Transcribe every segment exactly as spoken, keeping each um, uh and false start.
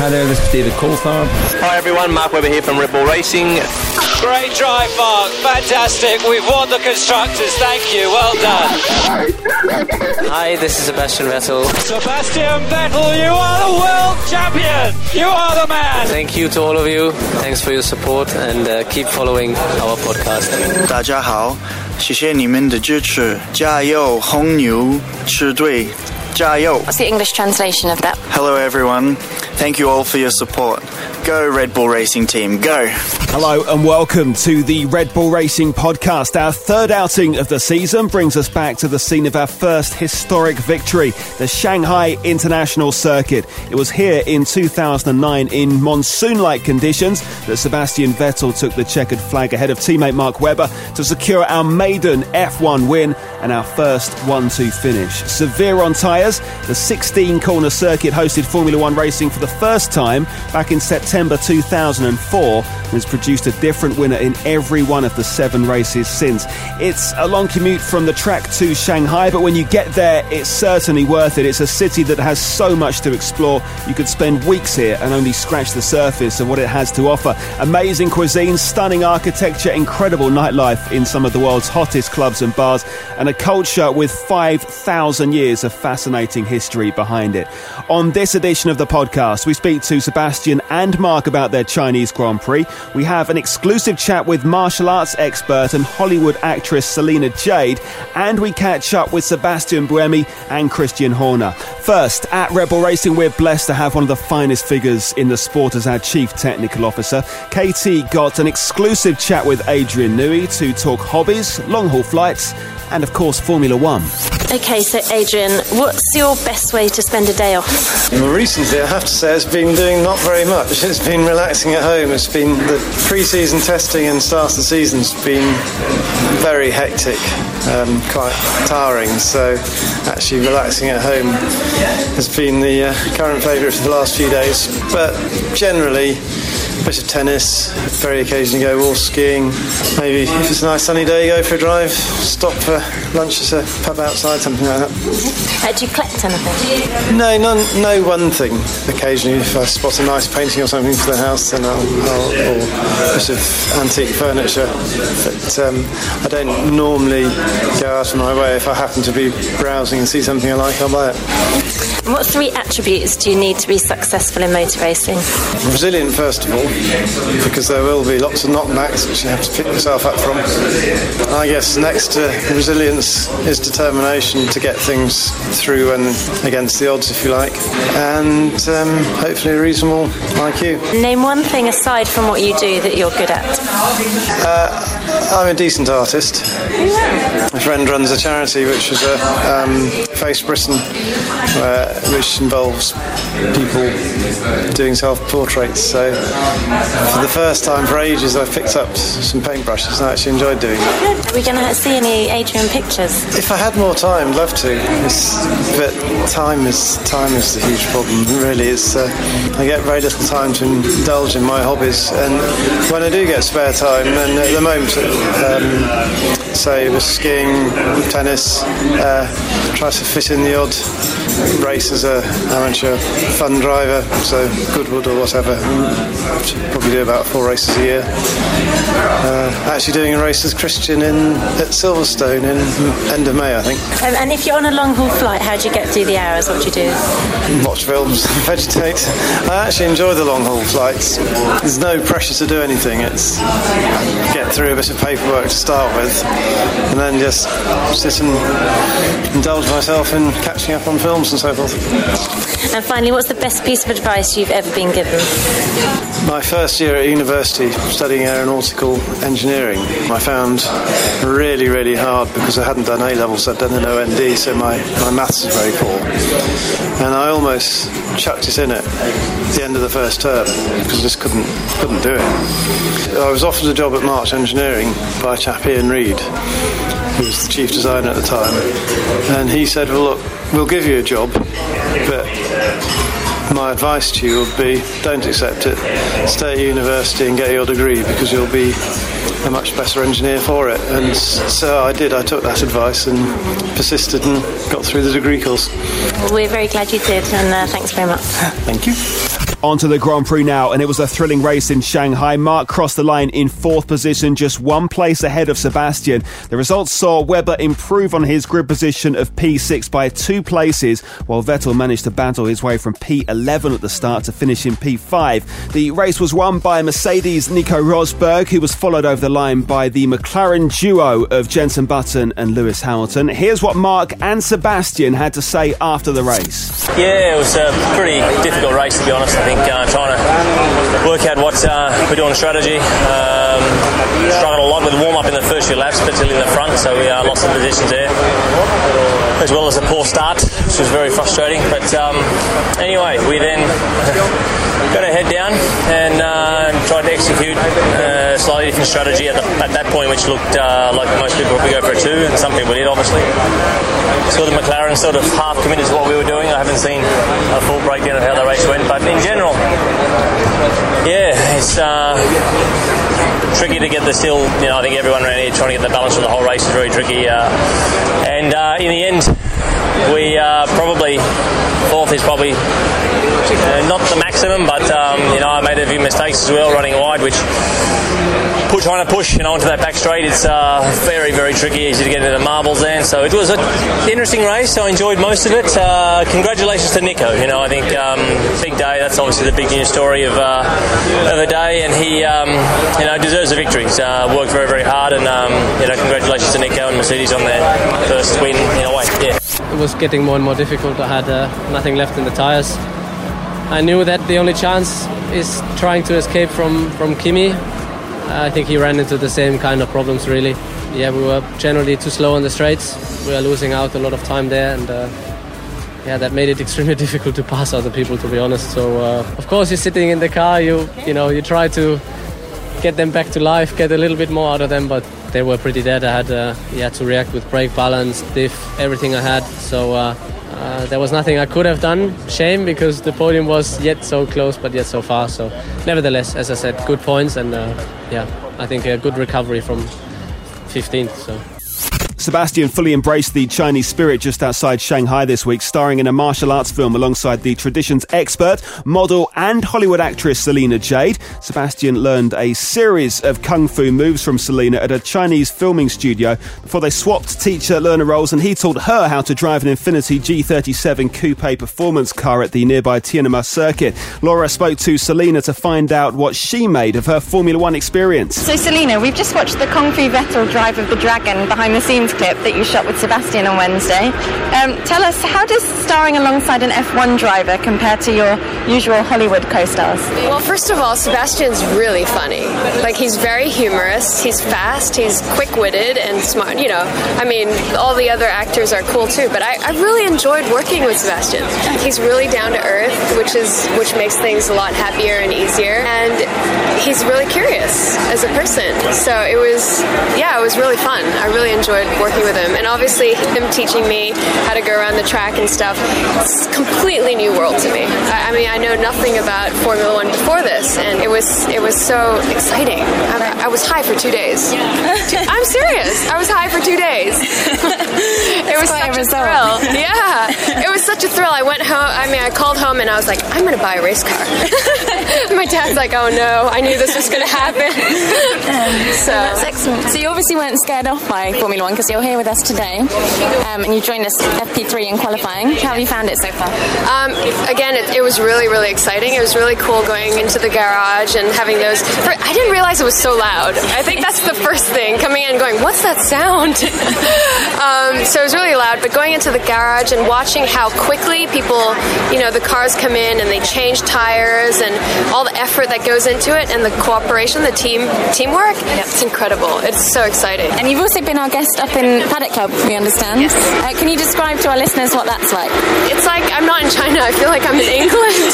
Hi there, this is David Coulthard. Hi everyone, Mark Webber here from Red Bull Racing. Great drive, Mark. Fantastic. We've won the Constructors. Thank you. Well done. Hi, this is Sebastian Vettel. Sebastian Vettel, you are the world champion. You are the man. Thank you to all of you. Thanks for your support and uh, keep following our podcast. 大家好，谢谢你们的支持，加油，红牛车队，加油。 What's the English translation of that? Hello everyone, thank you all for your support. Go Red Bull Racing team, go. Hello and welcome to the Red Bull Racing podcast. Our third outing of the season brings us back to the scene of our first historic victory, the Shanghai International Circuit. It was here in two thousand nine in monsoon-like conditions that Sebastian Vettel took the checkered flag ahead of teammate Mark Webber to secure our maiden F one win and our first one two finish. Severe on tyres, the sixteen-corner circuit hosted Formula One racing for the first time back in September two thousand four and has produced a different winner in every one of the seven races since. It's a long commute from the track to Shanghai, but when you get there, it's certainly worth it. It's a city that has so much to explore. You could spend weeks here and only scratch the surface of what it has to offer. Amazing cuisine, stunning architecture, incredible nightlife in some of the world's hottest clubs and bars, and a culture with five thousand years of fascinating history behind it. On this edition of the podcast, we speak to Sebastian and Mark about their Chinese Grand Prix. We have an exclusive chat with martial arts expert and Hollywood actress Selena Jade, and we catch up with Sebastian Buemi and Christian Horner. First, at Red Bull Racing, we're blessed to have one of the finest figures in the sport as our Chief Technical Officer. K T got an exclusive chat with Adrian Newey to talk hobbies, long-haul flights, and of course Formula One. Okay, so Adrian, what's your best way to spend a day off? Well, recently I have to say it's been doing not very much. It's been relaxing at home. It's been the pre-season testing and start of the season's been very hectic, um, quite tiring, so actually relaxing at home has been the uh, current favourite for the last few days. But generally, a bit of tennis, very occasionally go wall skiing, maybe if it's a nice sunny day go for a drive, stop for lunch at a pub outside, something like that. Uh, do you collect anything? No, none, no one thing. Occasionally if I spot a nice painting or something for the house, then I'll, I'll or a bit of antique furniture, but um, I don't normally go out of my way. If I happen to be browsing and see something I like, I'll buy it. What three attributes do you need to be successful in motor racing? Resilient, first of all, because there will be lots of knockbacks which you have to pick yourself up from. I guess next to resilience is determination to get things through and against the odds, if you like, and um, hopefully a reasonable I Q. Name one thing aside from what you do that you're good at. Uh, I'm a decent artist. My friend runs a charity which is a um, Face Britain, uh, which involves people doing self-portraits. So for the first time for ages I've picked up some paintbrushes and I actually enjoyed doing that. Are we going to see any Adrian pictures? If I had more time, I'd love to. It's, but time is time is the huge problem. Really, it's uh, I get very little time to indulge in my hobbies, and when I do get spare time, and at the moment, um, say with skiing, tennis, uh, try to fit in the odd race as a amateur fun driver, so Goodwood or whatever. Probably do about four races a year. Uh, actually doing a race as Christian in at Silverstone in end of May, I think. Um, and if you're on a long haul flight, how do you get through the hours? What do you do? Watch films, vegetate. I actually enjoy the long haul flights. There's no pressure to do anything. It's get through a bit of paperwork to start with, and then just sit and indulge myself in catching up on films and so forth. And finally, what's the best piece of advice you've ever been given? My first year at university studying aeronautical engineering, I found really, really hard because I hadn't done A-levels, I'd done an O N D, so my, my maths is very poor. And I almost chucked it in at the end of the first term because I just couldn't, couldn't do it. I was offered a job at March Engineering by a chap Ian Reid, who was the chief designer at the time, and he said, well look, we'll give you a job, but my advice to you would be don't accept it, stay at university and get your degree because you'll be a much better engineer for it. And so I did, I took that advice and persisted and got through the degree course. Well, we're very glad you did, and uh, thanks very much. Thank you. On to the Grand Prix now, and it was a thrilling race in Shanghai. Marc crossed the line in fourth position, just one place ahead of Sebastian. The results saw Webber improve on his grid position of P six by two places, while Vettel managed to battle his way from P eleven at the start to finish in P five. The race was won by Mercedes' Nico Rosberg, who was followed over the line by the McLaren duo of Jenson Button and Lewis Hamilton. Here's what Marc and Sebastian had to say after the race. Yeah, it was a pretty difficult race, to be honest. I think uh, trying to work out what uh, we're doing strategy. Um, struggled a lot with the warm-up in the first few laps, particularly in the front, so we uh, lost some positions there, as well as a poor start, which was very frustrating. But um, anyway, we then got our head down and uh, tried to execute a slightly different strategy at, the, at that point, which looked uh, like most people would go for a two, and some people did, obviously. So the McLaren sort of half committed to what we were doing. I haven't seen a full breakdown of how the race went, but in general, yeah, it's uh, tricky to get the still, you know, I think everyone around here trying to get the balance of the whole race is very tricky. Uh, and uh, in the end, we uh, probably, fourth is probably uh, not the maximum, but, um, you know, I made a few mistakes as well running wide, which put, trying to push, you know, onto that back straight, it's uh, very, very tricky, easy to get into the marbles then. So it was an interesting race. I enjoyed most of it. Uh, congratulations to Nico. You know, I think um, big day. That's obviously the big news story of uh, of the day, and he, um, you know, deserves a victory. He's uh, worked very, very hard, and um, you know, congratulations to Nico and Mercedes on their first win in a way. Yeah. It was getting more and more difficult. I had uh, nothing left in the tyres. I knew that the only chance is trying to escape from from Kimi. I think he ran into the same kind of problems, really. Yeah, we were generally too slow on the straights. We were losing out a lot of time there, and uh, yeah, that made it extremely difficult to pass other people, to be honest. So, uh, of course, you're sitting in the car, you you know, you try to get them back to life, get a little bit more out of them, but they were pretty dead. I had, uh, yeah, to react with brake balance, diff, everything I had. So uh, uh, there was nothing I could have done. Shame, because the podium was yet so close, but yet so far. So, nevertheless, as I said, good points, and uh, yeah, I think a good recovery from fifteenth. So. Sebastian fully embraced the Chinese spirit just outside Shanghai this week, starring in a martial arts film alongside the traditions expert, model and Hollywood actress Selena Jade. Sebastian learned a series of kung fu moves from Selena at a Chinese filming studio before they swapped teacher-learner roles, and he taught her how to drive an Infiniti G thirty-seven coupe performance car at the nearby Tiananmen circuit. Laura spoke to Selena to find out what she made of her Formula One experience. So Selena, we've just watched the Kung Fu Vettel Drive of the Dragon behind the scenes clip that you shot with Sebastian on Wednesday. Um, tell us, how does starring alongside an F one driver compare to your usual Hollywood co-stars? Well, first of all, Sebastian's really funny. Like, he's very humorous, he's fast, he's quick-witted and smart. You know, I mean, all the other actors are cool too, but I, I really enjoyed working with Sebastian. He's really down to earth, which is which makes things a lot happier and easier, and he's really curious as a person. So it was, yeah, it was really fun. I really enjoyed working with him, and obviously him teaching me how to go around the track and stuff. It's a completely new world to me. I, I mean, I know nothing about Formula One before this, and it was it was so exciting. I, I was high for two days. I'm serious. I was high for two days. It was such a thrill. Yeah, it was such a thrill. I went home. I mean, I called home and I was like, I'm going to buy a race car. My dad's like, oh no, I knew this was going to happen. So that's excellent. So you obviously weren't scared off by Formula One because you're here with us today, um, and you joined us F P three in qualifying. How have you found it so far? Um, again, it, it was really, really exciting. It was really cool going into the garage and having those. For, I didn't realize it was so loud. I think that's the first thing, coming in and going, what's that sound? um, so it was really loud, but going into the garage and watching how quickly people, you know, the cars come in and they change tires and all the effort that goes into it and the cooperation, the team teamwork, yep. It's incredible. It's so exciting. And you've also been our guest up in Paddock Club, we understand. Yes. Uh, can you describe to our listeners what that's like? It's like I'm not in China. I feel like I'm in England.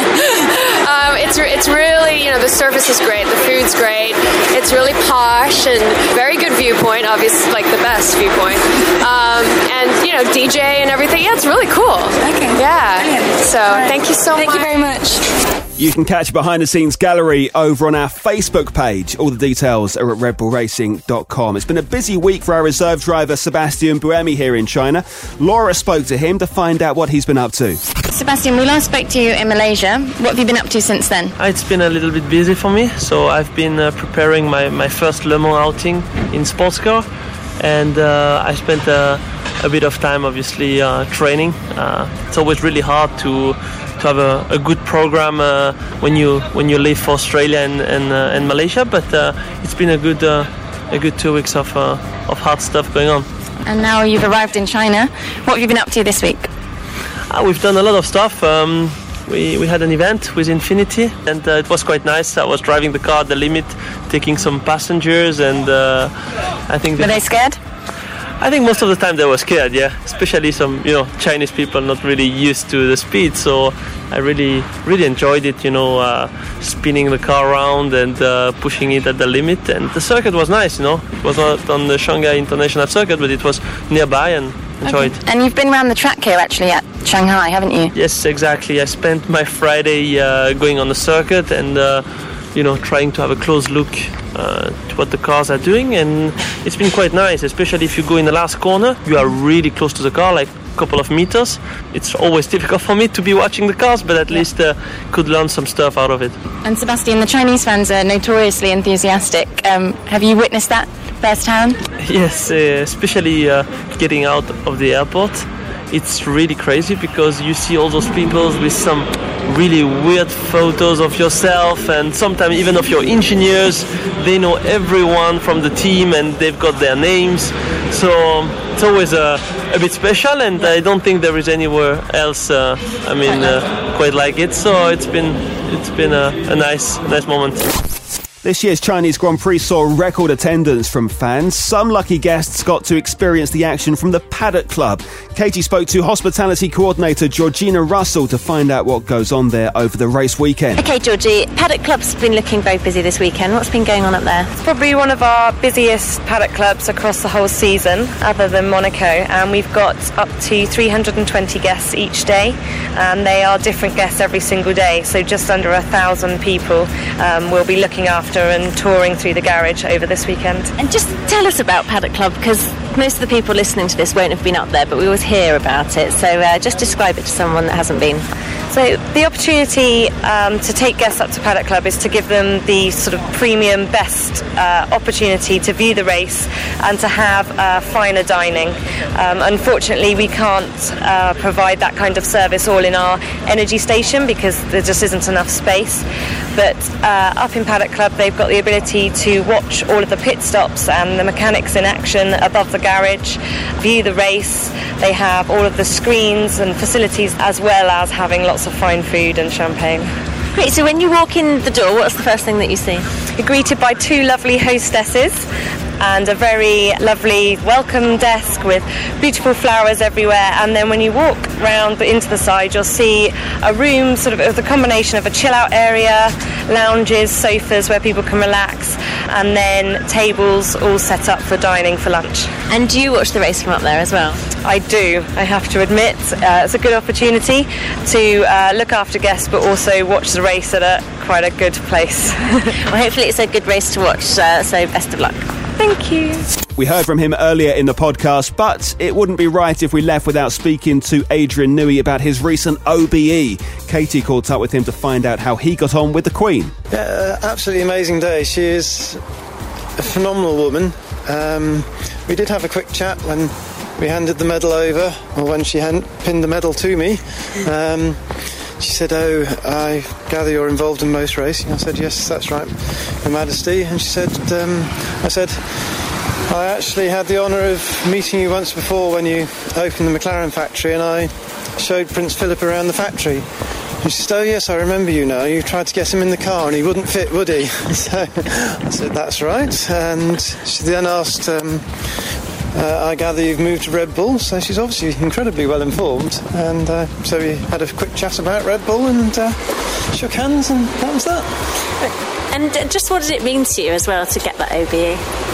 um, it's it's really, you know, the service is great. The food's great. It's really posh and very good viewpoint. Obviously, like the best viewpoint. Um, and you know, D J and everything. Yeah, it's really cool. Okay. Yeah. Brilliant. So right. Thank you so thank much. Thank you very much. You can catch behind the scenes gallery over on our Facebook page. All the details are at red bull racing dot com. It's been a busy week for our reserve driver Sebastian Buemi here in China. Laura spoke to him to find out what he's been up to. Sebastian, we last spoke to you in Malaysia. What have you been up to since then? It's been a little bit busy for me, so I've been uh, preparing my, my first Le Mans outing in sports car, and uh, I spent uh, a bit of time obviously uh, training. Uh, it's always really hard to to have a, a good program uh, when you when you leave for Australia and and, uh, and Malaysia, but uh, it's been a good uh, a good two weeks of uh, of hard stuff going on. And now you've arrived in China. What have you been up to this week? Uh, we've done a lot of stuff. Um, we we had an event with Infinity, and uh, it was quite nice. I was driving the car at the limit, taking some passengers, and uh, I think were they scared? I think most of the time they were scared, yeah. Especially some, you know, Chinese people not really used to the speed. So I really, really enjoyed it, you know, uh, spinning the car around and uh, pushing it at the limit. And the circuit was nice, you know. It was not on the Shanghai International Circuit, but it was nearby and enjoyed. Okay. And you've been around the track here actually at Shanghai, haven't you? Yes, exactly. I spent my Friday uh, going on the circuit and, uh, you know, trying to have a close look uh, to what the cars are doing, and it's been quite nice, especially if you go in the last corner. You are really close to the car, like a couple of meters. It's always difficult for me to be watching the cars, but at least uh, could learn some stuff out of it. And Sebastian, the Chinese fans are notoriously enthusiastic. Um, have you witnessed that firsthand? Yes, uh, especially uh, getting out of the airport. It's really crazy because you see all those people with some really weird photos of yourself, and sometimes even of your engineers. They know everyone from the team and they've got their names, so it's always a, a bit special, and I don't think there is anywhere else uh, I mean uh, quite like it, so it's been it's been a, a nice nice moment. This year's Chinese Grand Prix saw record attendance from fans. Some lucky guests got to experience the action from the Paddock Club. Katie spoke to hospitality coordinator Georgina Russell to find out what goes on there over the race weekend. OK, Georgie, Paddock Club's been looking very busy this weekend. What's been going on up there? It's probably one of our busiest paddock clubs across the whole season, other than Monaco, and we've got up to three hundred twenty guests each day, and they are different guests every single day, so just under a thousand people um, will be looking after and touring through the garage over this weekend. And just tell us about Paddock Club, because most of the people listening to this won't have been up there, but we always hear about it, so uh, just describe it to someone that hasn't been. So the opportunity um, to take guests up to Paddock Club is to give them the sort of premium best uh, opportunity to view the race and to have uh, finer dining. Um, unfortunately, we can't uh, provide that kind of service all in our energy station because there just isn't enough space. But uh, up in Paddock Club, they've got the ability to watch all of the pit stops and the mechanics in action above the garage, view the race. They have all of the screens and facilities, as well as having lots of fine food and champagne. Great, so when you walk in the door, what's the first thing that you see? You're greeted by two lovely hostesses and a very lovely welcome desk with beautiful flowers everywhere, and then when you walk round into the side you'll see a room sort of with a combination of a chill out area, lounges, sofas where people can relax, and then tables all set up for dining for lunch. And do you watch the race from up there as well? I do, I have to admit. Uh, it's a good opportunity to uh, look after guests but also watch the race at a quite a good place. Well, hopefully it's a good race to watch, uh, so best of luck. Thank you. We heard from him earlier in the podcast, but it wouldn't be right if we left without speaking to Adrian Newey about his recent O B E. Katie caught up with him to find out how he got on with the Queen. Yeah, absolutely amazing day. She is a phenomenal woman. Um, we did have a quick chat when we handed the medal over, or when she hand, pinned the medal to me. Um, She said, "Oh, I gather you're involved in most racing." I said, "Yes, that's right, Your Majesty." And she said, um, I said, "I actually had the honour of meeting you once before when you opened the McLaren factory, and I showed Prince Philip around the factory." And she said, "Oh yes, I remember you now. You tried to get him in the car and he wouldn't fit, would he?" So I said, "That's right." And she then asked, um, Uh, I gather you've moved to Red Bull, so she's obviously incredibly well informed. And uh, so we had a quick chat about Red Bull and uh, shook hands, and that was that. And uh, just what did it mean to you as well to get that O B E?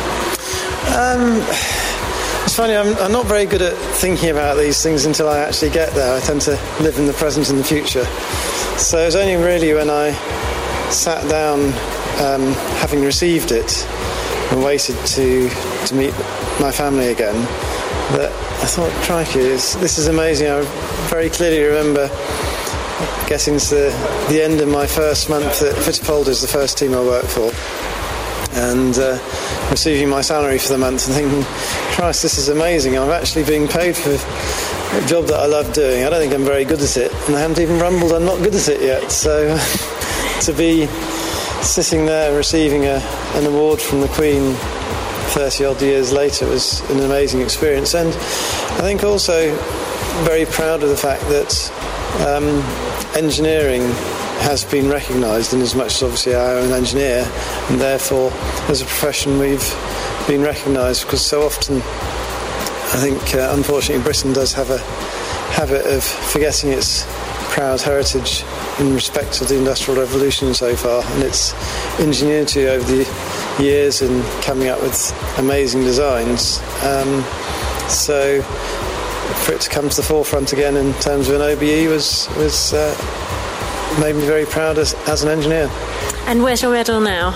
Um, it's funny, I'm, I'm not very good at thinking about these things until I actually get there. I tend to live in the present and the future. So it was only really when I sat down, um, having received it, and waited to to meet my family again, that I thought, crikey, this, this is amazing. I very clearly remember getting to the, the end of my first month at Fittipaldi, is the first team I worked for, and uh, receiving my salary for the month and thinking, Christ, this is amazing. I'm actually being paid for a job that I love doing. I don't think I'm very good at it, and I haven't even rumbled I'm not good at it yet. So to be sitting there receiving a, an award from the Queen thirty odd years later was an amazing experience. And I think also very proud of the fact that um, engineering has been recognised, in as much as obviously I am an engineer, and therefore as a profession we've been recognised, because so often I think uh, unfortunately Britain does have a habit of forgetting its proud heritage in respect of the Industrial Revolution so far, and its ingenuity over the years in coming up with amazing designs. Um, so for it to come to the forefront again in terms of an O B E was was uh, made me very proud as, as an engineer. And where's your medal now?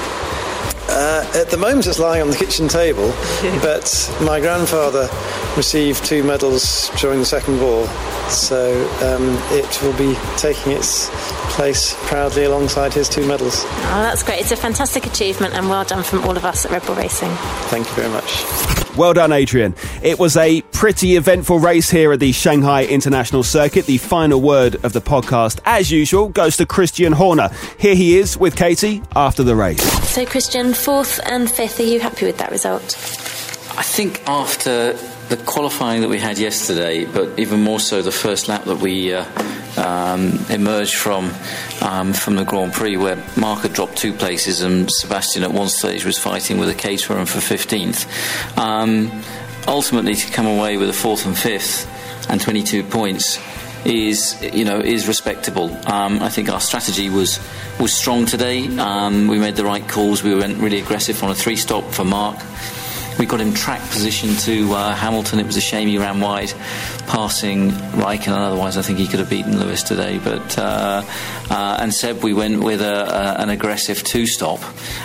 Uh, at the moment it's lying on the kitchen table, but my grandfather received two medals during the Second War, so um, it will be taking its place proudly alongside his two medals. Oh, that's great. It's a fantastic achievement, and well done from all of us at Red Bull Racing. Thank you very much. Well done, Adrian. It was a pretty eventful race here at the Shanghai International Circuit. The final word of the podcast, as usual, goes to Christian Horner. Here he is with Katie after the race. So, Christian, fourth and fifth, are you happy with that result? I think after the qualifying that we had yesterday, but even more so the first lap that we uh, um, emerged from um, from the Grand Prix, where Mark had dropped two places and Sebastian at one stage was fighting with a Caterham for fifteenth. Um, ultimately, to come away with a fourth and fifth and twenty-two points is, you know, is respectable. Um, I think our strategy was was strong today. Um, we made the right calls. We went really aggressive on a three-stop for Mark. We got him track position to uh, Hamilton. It was a shame he ran wide, passing Raikkonen. Otherwise, I think he could have beaten Lewis today. But uh, uh, and Seb, we went with a, a, an aggressive two-stop.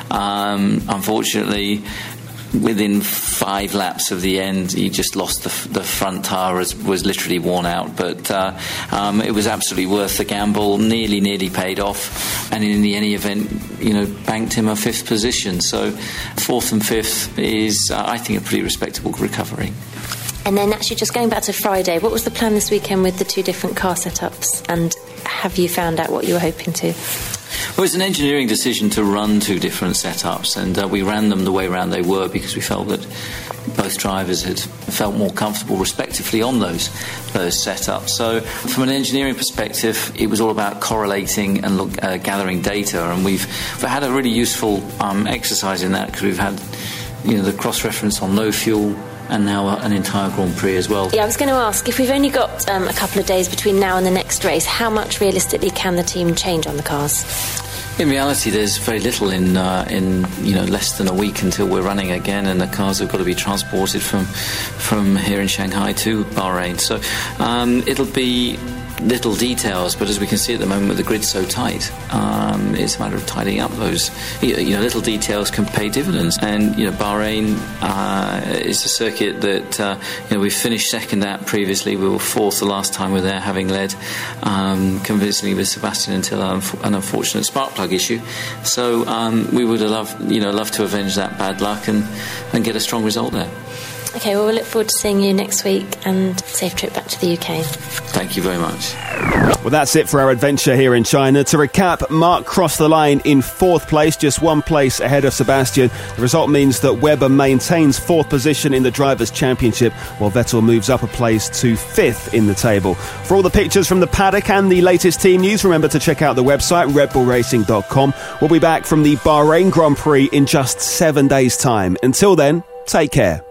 Um, unfortunately, within five laps of the end, he just lost the, the front tyre, was, was literally worn out. But uh, um, it was absolutely worth the gamble. Nearly, nearly paid off, and in the any event, you know, banked him a fifth position. So fourth and fifth is, uh, I think, a pretty respectable recovery. And then actually just going back to Friday, what was the plan this weekend with the two different car setups, and have you found out what you were hoping to? Well, it's an engineering decision to run two different setups, and uh, we ran them the way around they were because we felt that both drivers had felt more comfortable respectively on those those setups. So from an engineering perspective, it was all about correlating and look, uh, gathering data, and we've, we've had a really useful um, exercise in that, because we've had, you know, the cross-reference on low fuel and now an entire Grand Prix as well. Yeah, I was going to ask, if we've only got um, a couple of days between now and the next race, how much realistically can the team change on the cars? In reality, there's very little in uh, in you know less than a week until we're running again, and the cars have got to be transported from from here in Shanghai to Bahrain. So um, it'll be little details, but as we can see at the moment with the grid so tight, um, it's a matter of tidying up those, you know, little details can pay dividends. And, you know, Bahrain uh, is a circuit that, uh, you know, we finished second at previously. We were fourth the last time we were there, having led um, convincingly with Sebastian until an unfortunate spark plug issue. So um, we would have loved, you know, loved to avenge that bad luck and, and get a strong result there. OK, well, we'll look forward to seeing you next week, and safe trip back to the U K. Thank you very much. Well, that's it for our adventure here in China. To recap, Mark crossed the line in fourth place, just one place ahead of Sebastian. The result means that Webber maintains fourth position in the Drivers' Championship, while Vettel moves up a place to fifth in the table. For all the pictures from the paddock and the latest team news, remember to check out the website, red bull racing dot com. We'll be back from the Bahrain Grand Prix in just seven days' time. Until then, take care.